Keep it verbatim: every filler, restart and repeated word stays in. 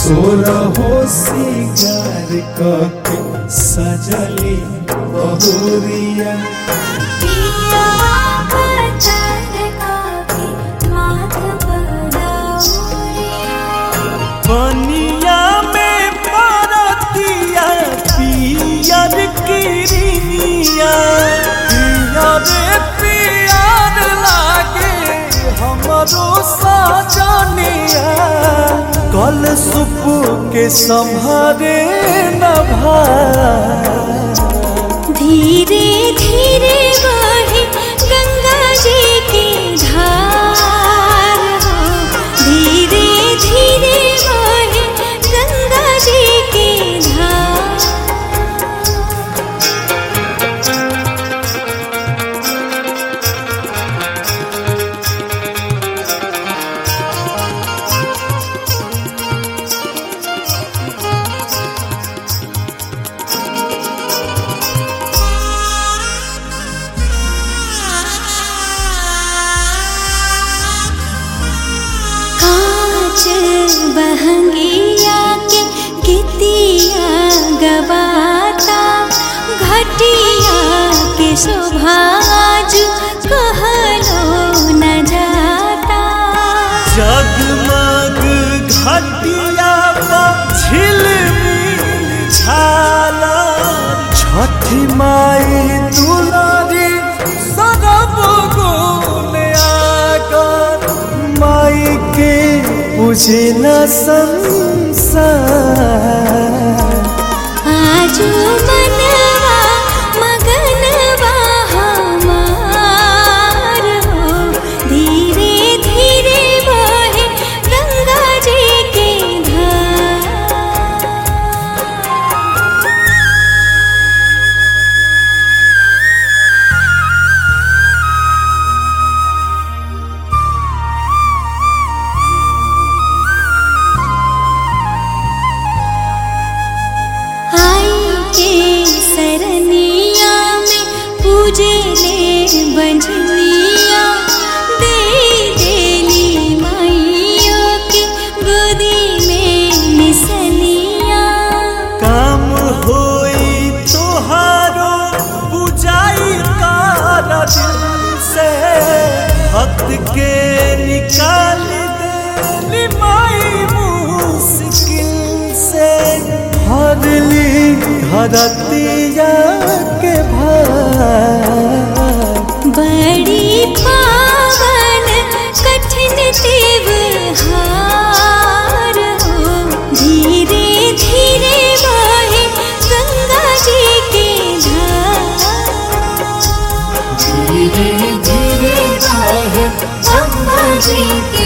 सोरहो सिंगार कके सजली बहुरिया पिया पचर काके माथ बदौरिया बनिया में परतिया पियर किरिया पिया रे पियर लागे हमरो सजनिया कल सुप के संभारे न भाई धीरे धीरे बहे गंगा जी की धार हो धीरे धीरे बहे गंगा जी की धार बहंगिया के गीतिया गवाता घटिया के शोभाज कहलो न जाता जगमग घटिया पर झिलमिल झाला छठी माई दुलारी सरब गुण आगर माई के पूजना संसार आजू मनवा मगनवा हमार हो धीरे धीरे बहे गंगा जी की धार सरनिया में पूजे ले बंझनिया दे देली माइयों की गोदी में निसनिया काम होई तोहारो बुझाई कर दिल से हक के निकाल देली माई मुश्किल से हरली धरतिया के भार बड़ी पावन कठिन त्योहार हो धीरे धीरे बहे गंगा जी की धार धीरे धीरे बहे गंगा जी की